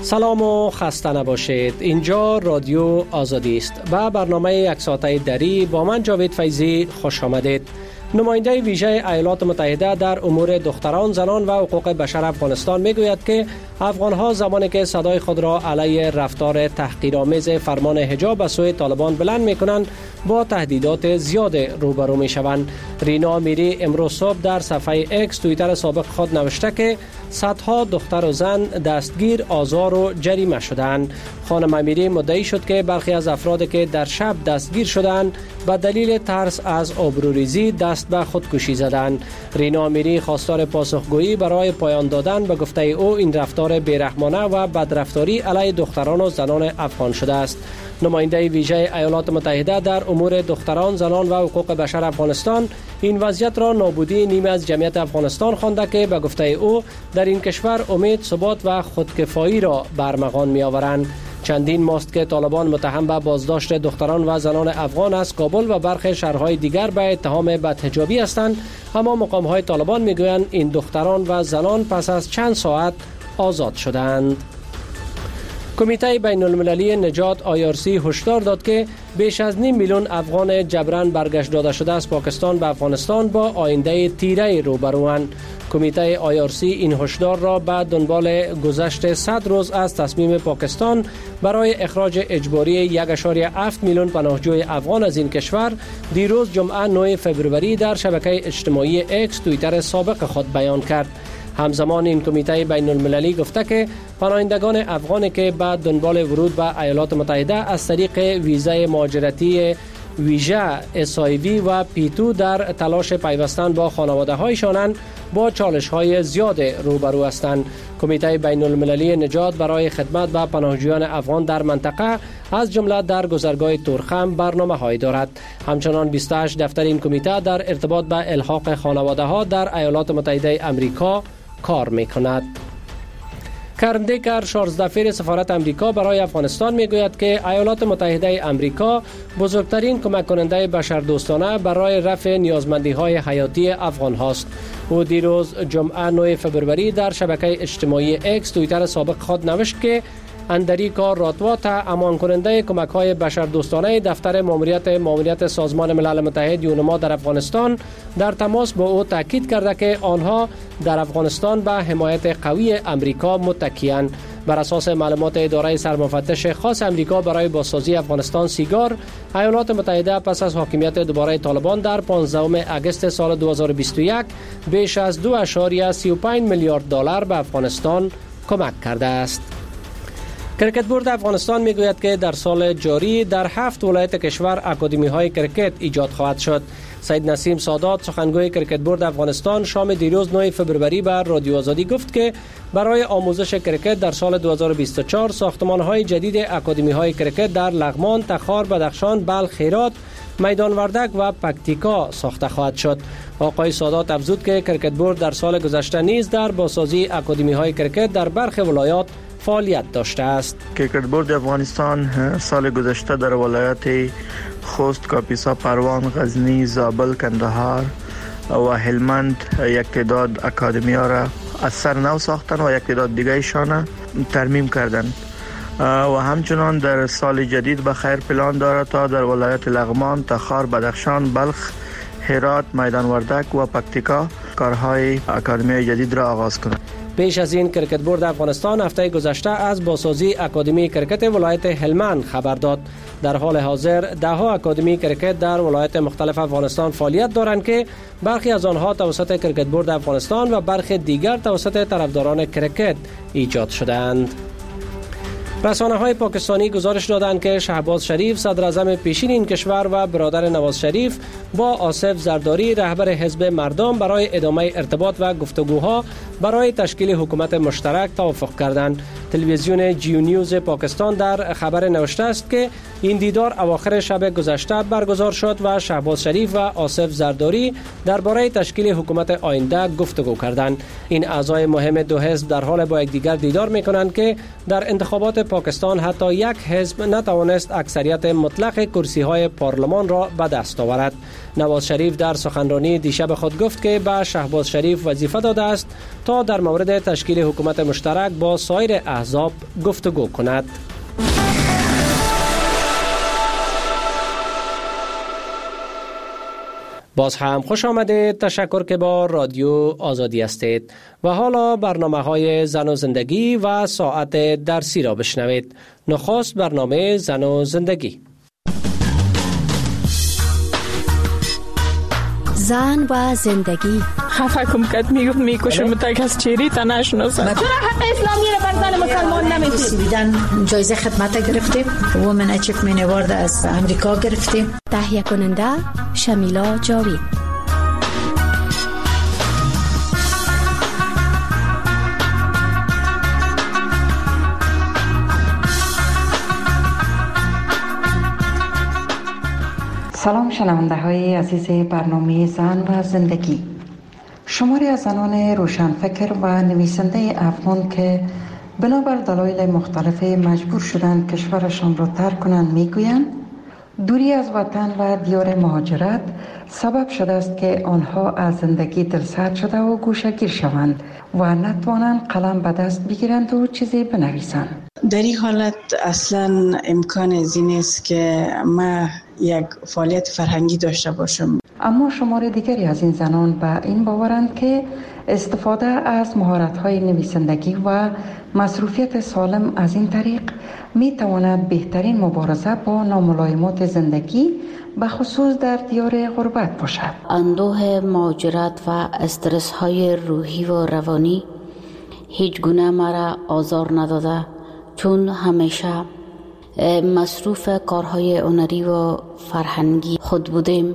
سلام و خسته نباشید. اینجا رادیو آزادی است و برنامه یک ساعته دری با من جاوید فیضی خوش آمدید. نماینده ویژه ایالات متحده در امور دختران، زنان و حقوق بشر افغانستان میگوید که افغانها زمانی که صدای خود را علیه رفتار تحقیرآمیز فرمان حجاب به سوی طالبان بلند میکنند با تهدیدات زیاد روبرو میشوند. رینا میری امروز صبح در صفحه اکس توییتر سابق خود نوشته که صدها دختر و زن دستگیر، آزار و جریمه شدند. خانم میری مدعی شد که برخی از افرادی که در شب دستگیر شدند به دلیل ترس از آبروریزی دست به خودکشی زدند. رینا میری خواستار پاسخگویی برای پایان دادن به گفته او این رفتار بیرحمانه و بدرفتاری علیه دختران و زنان افغان شده است. نماینده ویژه ایالات متحده در امور دختران، زنان و حقوق بشر افغانستان این وضعیت را نابودی نیمه از جمعیت افغانستان خوانده که به گفته او در این کشور امید، ثبات و خودکفایی را برمغان می آورند. چندین ماست که طالبان متهم به بازداشت دختران و زنان افغان از کابل و برخی شهرهای دیگر به اتهام بدحجابی هستند، اما مقام‌های طالبان میگویند این دختران و زنان پس از چند ساعت آزاد شدند. کمیته بین المللی نجات IRC هشدار داد که بیش از 5 میلیون افغان جبران برگشت داده شده از پاکستان به افغانستان با آینده تیره روبروند. کمیته IRC این هشدار را به دنبال گذشت 100 روز از تصمیم پاکستان برای اخراج اجباری 1.7 میلیون پناهجوی افغان از این کشور دیروز جمعه 9 فبروری در شبکه اجتماعی اکس توییتر سابق خود بیان کرد. همزمان این کمیته بین المللی گفته که پناهندگان افغانی که به دنبال ورود به ایالات متحده از طریق ویزای مهاجرتی ویژه SIV و P2 در تلاش پیوستن با خانواده هایشانند با چالش های زیاد روبرو هستند. کمیته بین المللی نجات برای خدمت به پناهجویان افغان در منطقه از جمله در گذرگاه تورخم برنامه های دارد. همچنان 28 دفتر این کمیته در ارتباط به الحاق خانواده ها در ایالات متحده امریکا کار میکند. کرن دیکر 14 دفعه سفارت امریکا برای افغانستان میگوید که ایالات متحده امریکا بزرگترین کمک کننده بشردوستانه برای رفع نیازمندی های حیاتی افغان هاست. او دیروز جمعه 9 فبروری در شبکه اجتماعی اکس توییتر سابق خود نوشت که اندریکا راتوات، امان کننده کمک های بشردوستانه دفتر ماموریت سازمان ملل متحد یونما در افغانستان، در تماس با او تاکید کرده که آنها در افغانستان به حمایت قوی امریکا متکی‌اند. بر اساس معلومات اداره سرمفتش خاص امریکا برای بازسازی افغانستان سیگار، ایالات متحده پس از حاکمیت دوباره طالبان در 15 اگست سال 2021 بیش از 2.35 میلیارد دلار به افغانستان کمک کرده است. کرکت بورد افغانستان میگوید که در سال جاری در 7 ولایت کشور اکادمی های کرکت ایجاد خواهد شد. سید نسیم سادات، سخنگوی کرکت بورد افغانستان، شام دیروز 9 فبروری بر رادیو آزادی گفت که برای آموزش کرکت در سال 2024 ساختمان‌های جدید اکادمی های کرکت در لغمان، تخار، بدخشان، بلخ، هرات، میدان وردک و پکتیکا ساخته خواهد شد. آقای سادات افزود که کرکت بورد در سال گذشته نیز در بازسازی اکادمی های کرکت در برخی ولایات فعالیت داشته است. کرکت بورد افغانستان سال گذشته در ولایت خوست، کاپیسا، پروان، غزنی، زابل، کندهار و هلمند یک تعداد اکادمی ها را از سر نو ساختن و یک تعداد دیگه ایشان ترمیم کردند و همچنان در سال جدید به خیر پلان دارد تا در ولایت لغمان، تخار، بدخشان، بلخ، هرات، میدان وردک و پکتیکا کارهای اکادمی جدید را آغاز کند. پیش از این کرکت بورد افغانستان هفته گذشته از بازسازی اکادمی کرکت ولایت هلمند خبر داد. در حال حاضر 10 اکادمی کرکت در ولایت مختلف افغانستان فعالیت دارند که برخی از آنها توسط کرکت بورد افغانستان و برخی دیگر توسط طرفداران کرکت ایجاد شدند. رسانه‌های پاکستانی گزارش دادند که شهباز شریف، صدر اعظم پیشین این کشور و برادر نواز شریف با آصف زرداری، رهبر حزب مردم، برای ادامه ارتباط و گفتگوها برای تشکیل حکومت مشترک توافق کردند. تلویزیون جیو نیوز پاکستان در خبر نوشته است که این دیدار اواخر شب گذشته برگزار شد و شهباز شریف و آصف زرداری درباره تشکیل حکومت آینده گفتگو کردند. این اعضای مهم دو حزب در حال با یکدیگر دیدار می‌کنند که در انتخابات پاکستان حتی یک حزب نتوانست اکثریت مطلق کرسی‌های پارلمان را به دست آورد. نواز شریف در سخنرانی دیشب خود گفت که به شهباز شریف وظیفه داده است تا در مورد تشکیل حکومت مشترک با سایر احزاب گفتگو کند. باز هم خوش آمدید. تشکر که با رادیو آزادی هستید و حالا برنامه‌های زن و زندگی و ساعت درسی را بشنوید. نخست برنامه زن و زندگی. زن و زندگی. خفه کم کد میکشم تک از چیری تا نشناسم. چرا حق اسلامی را بر زن مسلمان نمیدید؟ بیدن جایزه خدمت گرفتیم. وومن اچیومنت اوارد از امریکا گرفتیم. تهیه کننده شمیلا جاوید. سلام شنونده های عزیز برنامه زن و زندگی. شماری از زنان روشنفکر و نویسنده افغان که بنابر دلایل مختلف مجبور شدند کشورشان را ترک کنند میگویند دوری از وطن و دیار مهاجرت سبب شده است که آنها از زندگی دلسرد شده و گوشه‌گیر شوند و نتوانند قلم به دست بگیرند و چیزی بنویسند. در این حالت اصلا امکان از این است که ما یک فعالیت فرهنگی داشته باشم. اما شمار دیگری از این زنان به این باورند که استفاده از مهارت‌های نویسندگی و مصروفیت سالم از این طریق می تواند بهترین مبارزه با ناملایمات زندگی به خصوص در دیار غربت باشد. اندوه مهاجرت و استرس های روحی و روانی هیچ گونه مرا آزار نداده، چون همیشه مصروف کارهای هنری و فرهنگی خود بودیم.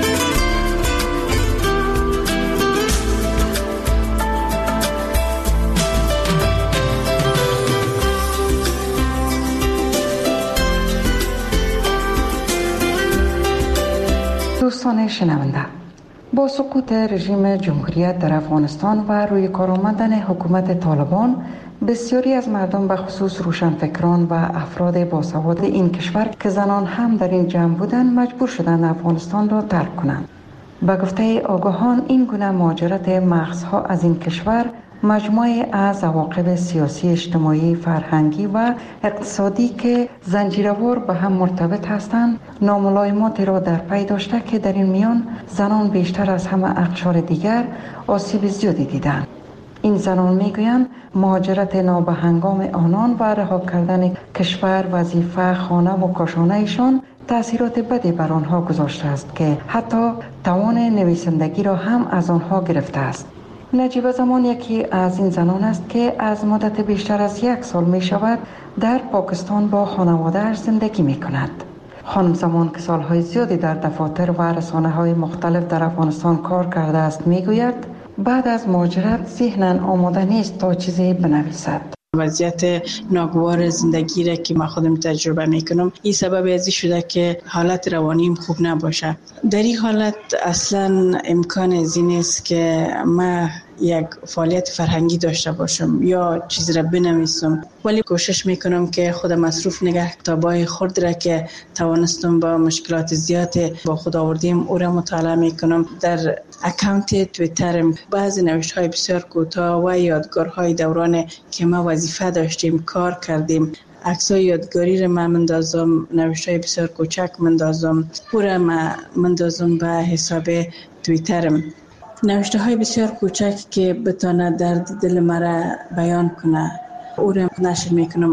دوستان شنونده، با سقوط رژیم جمهوریت در افغانستان و روی کار آمدن حکومت طالبان، بسیاری از مردم به خصوص روشنفکران و افراد باسواد این کشور که زنان هم در این جمع بودند مجبور شدند افغانستان را ترک کنند. به گفته آگاهان این گونه مهاجرت مغزها از این کشور مجموعه از عواقب سیاسی، اجتماعی، فرهنگی و اقتصادی که زنجیروار به هم مرتبط هستند ناملایمات را در پی داشته که در این میان زنان بیشتر از همه اقشار دیگر آسیب زیادی دیدند. این زنان میگویند مهاجرت نابهنگام آنان و رها کردن کشور، وظیفه، خانه و کاشانه ایشان تأثیرات بدی بر آنها گذاشته است که حتی توان نویسندگی را هم از آنها گرفته است. نجیبه زمان یکی از این زنان است که از مدت بیشتر از 1 سال می شود در پاکستان با خانواده‌اش زندگی می کند. خانم زمان که سالهای زیادی در دفاتر و رسانه‌های مختلف در افغانستان کار کرده است می گوید بعد از مهاجرت ذهناً آماده نیست تا چیزی بنویسد. وضعیت ناگوار زندگی را که ما خودم تجربه میکنم این سبب ازی شده که حالت روانیم خوب نباشه. در این حالت اصلا امکان از این است که ما یک فعالیت فرهنگی داشته باشم یا چیزی را بنویسم، ولی کوشش میکنم که خودم مصروف نگه کتابای خرد را که توانستم با مشکلات زیاد با خود آوردیم او را مطالعه میکنم. در اکانت توییترم بعضی نوشتهای بسیار کوتاه و یادگارهای دوران که ما وظیفه داشتیم کار کردیم، عکسای یادگاری را من مندازم، نوشتهای بسیار کوچک مندازم، او را مندازم به حساب توییترم. نوشته های بسیار کوچک که بتونه درد دل مرا بیان کنه او را نشر میکنم.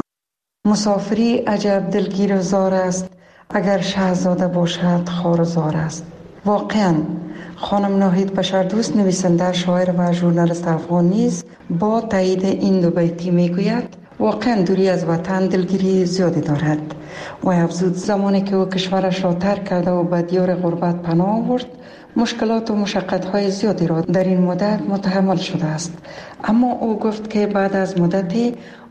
مسافری عجب دلگیر و زار است، اگر شاهزاده باشد خوار و زار است. واقعا خانم ناهید بشردوست، نویسنده، شاعر و ژورنالیست افغان نیز با تایید این دو بیتی میگوید واقعا دوری از وطن دلگیری زیادی دارد و افزود زمانی که او کشورش را ترک کرده و به دیار غربت پناه آورد مشکلات و مشقت‌های زیادی را در این مدت متحمل شده است. اما او گفت که بعد از مدتی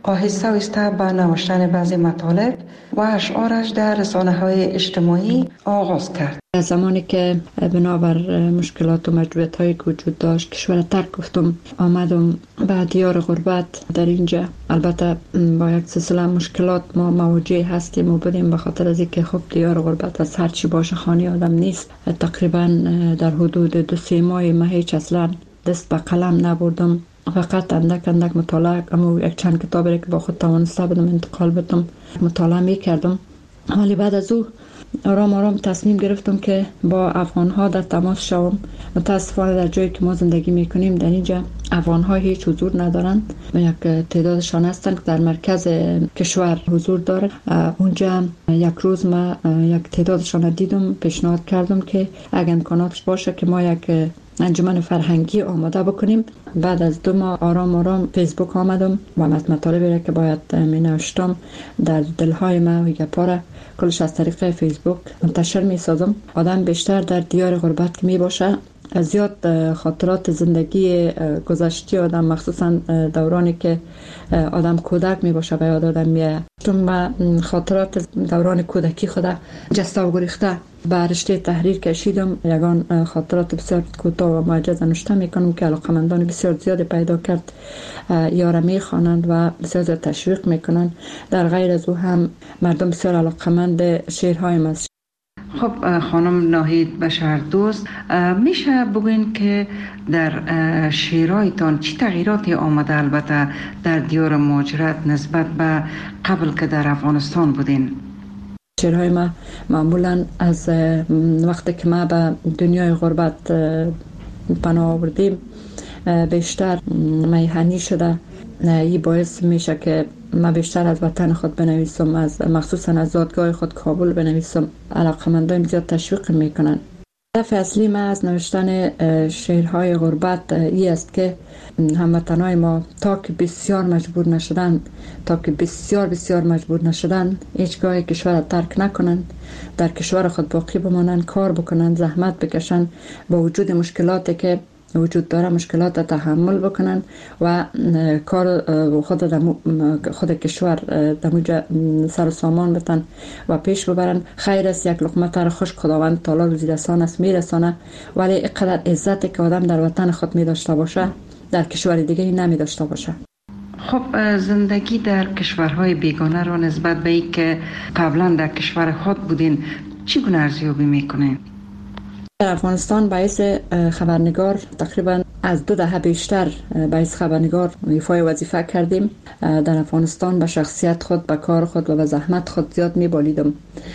آهسته آهسته به نوشتن بعضی مطالب و اشعارش در رسانه‌های اجتماعی آغاز کرد. از زمانی که بنابر مشکلات و مجبوریت‌هایی که وجود داشت کشور ترک گفتم آمدم به دیار غربت. در اینجا البته با یک سلسله مشکلات ما مواجه هستیم و بودیم به خاطر از اینکه خب دیار غربت از هر چی باشه خانه آدم نیست. تقریبا در حدود 2-3 ماه ما هیچ اصلا دست به قلم نبردم، فقط اندک مطالعه اما یک چند کتابی که با خود توانسته بودم انتقال بدم مطالعه میکردم. ولی بعد از او آرام تصمیم گرفتم که با افغان‌ها در تماس شوم. متاسفانه در جایی که ما زندگی میکنیم در اینجا افغان‌ها هیچ حضور ندارند. یک تعدادشان هستند که در مرکز کشور حضور دارند. اونجا یک روز ما یک تعدادشان دیدم، پیشنهاد کردم که اگر امکاناتش باشه که ما یک انجمن فرهنگی آماده بکنیم. بعد از 2 ماه آرام فیسبوک آمدم و مطالبی را که باید می نوشتم در دلهای ما و گپا کلش از طریق فیسبوک منتشر می سازم. آدم بیشتر در دیار غربت که می باشه زیاد خاطرات زندگی گذشتی آدم مخصوصا دورانی که آدم کودک می باشه به یاد آدم میاد. چون خاطرات دوران کودکی خدا جسته و گریخته به رشته تحریر کشیدم. یگان خاطرات بسیار کوتاه و معجز نوشته میکنم که علاقمندان بسیار زیاد پیدا کرد یاره میخوانند و بسیار زیاد تشویق میکنند. در غیر از او هم مردم بسیار علاقمند شعرهای ما. خب خانم ناهید بشردوست، میشه بگوین که در شعرهایتان چی تغییراتی آمده البته در دیار مهاجرت نسبت به قبل که در افغانستان بودین؟ شعرهای ما معمولا از وقتی که ما به دنیای غربت پناه آوردیم بیشتر میهنی شده. این باعث میشه که ما بیشتر از وطن خود بنویسم، از مخصوصا از زادگاه خود کابل بنویسم. علاقمندان زیاد تشویق میکنن. هدف اصلی ما از نوشتن شعرهای غربت ای است که هموطنای ما تا که بسیار مجبور نشدن هیچگاه کشور ترک نکنن، در کشور خود باقی بمانن، کار بکنن، زحمت بکشن، با وجود مشکلاتی که وجود داره مشکلات تحمل بکنن و کار خود کشور دموجه سر و سامان بتن و پیش ببرن. خیر است یک لقمه تر خشک خداوند تعالی روزی رسان است میرسانه، ولی اینقدر عزتی که آدم در وطن خود می داشته باشه در کشور دیگه نمی داشته باشه. خب زندگی در کشورهای بیگانه رو نسبت به این که قبلا در کشور خود بودین چگونه ارزیابی میکنین؟ در افغانستان باعث خبرنگار تقریبا از 2 دهه بیشتر باعث خبرنگار ایفای وظیفه کردیم. در افغانستان به شخصیت خود، به کار خود و به زحمت خود زیاد می‌بالیدم.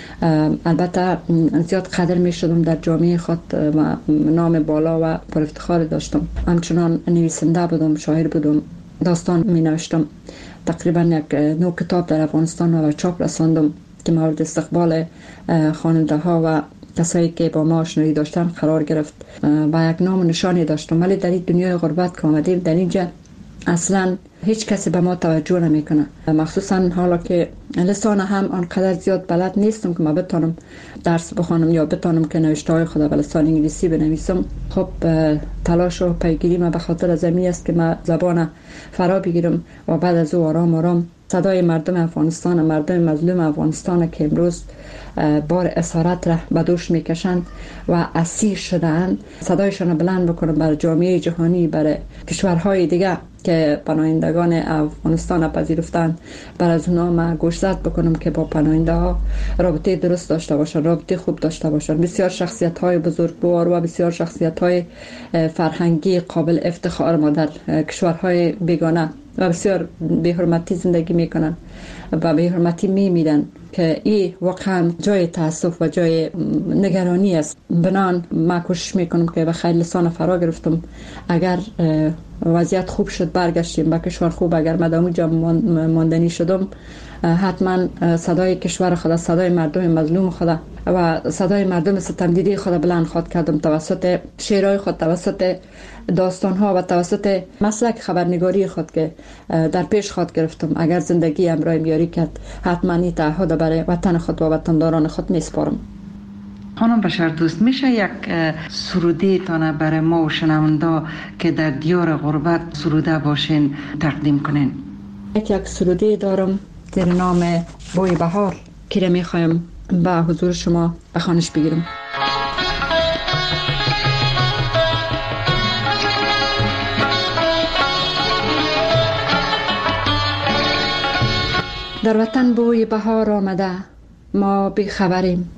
البته زیاد قدر می‌شدم در جامعه خود و نام بالا و پر افتخار داشتم. همچنان نویسنده بودم، شاعر بودم، داستان می‌نوشتم. تقریبا 9 کتاب در افغانستان و چاپ رساندم که مورد استقبال خواننده‌ها و کسایی که با ما آشنایی داشتن قرار گرفت. با یک نام و نشانی داشتم، ولی در این دنیای غربت که آمدیم در اینجا اصلا هیچ کسی به ما توجه نمیکنه. مخصوصا حالا که لسان هم آنقدر زیاد بلد نیستم که ما بتونم درس بخوانم یا بتونم که نوشته‌های خود به لسان انگلیسی بنویسم. خب تلاش و پیگیری ما به خاطر از این است که ما زبان فرا بگیرم و بعد از او آرام صدای مردم افغانستان، مردم مظلوم افغانستان که امروز بار اسارت را به دوش میکشند و اسیر شدند، صدایشان بلند بکنم برای جامعه جهانی، برای کشورهای دیگه که پناهندگان افغانستان پذیرفتند، برای از اونا ما گوشزد بکنم که با پناهنده ها رابطه درست داشته باشن، رابطه خوب داشته باشن. بسیار شخصیت های بزرگوار و بسیار شخصیت های فرهنگی قابل افتخار ما در کشورهای بیگانه و بسیار به حرمتی زندگی میکنن و به حرمتی میمیرن که این واقعا جای تاسف و جای نگرانی است. بنان ما کوشش میکنم که به خیر لسان فرا گرفتم. اگر وضعیت خوب شد برگشتیم به کشور خوب، اگر مدام جا ماندنی شدم حتما صدای کشور خدا، صدای مردم مظلوم خدا و صدای مردم ستمدیده خدا بلند خواد کردم توسط شعرهای خود، توسط داستانها و توسط مسلک خبرنگاری خود که در پیش خود گرفتم. اگر زندگی امرای یاری کرد حتما این تعهد برای وطن خود و وطنداران خود میسپارم. خانم بشردوست، میشه یک سروده تانه برای ما و شنونده که در دیار غربت سروده باشین تقدیم کنین؟ یک سرودی دارم در نام بوی بهار که را میخوایم به حضور شما به خوانش بگیرم. در وطن بوی بهار آمده، ما بیخبریم.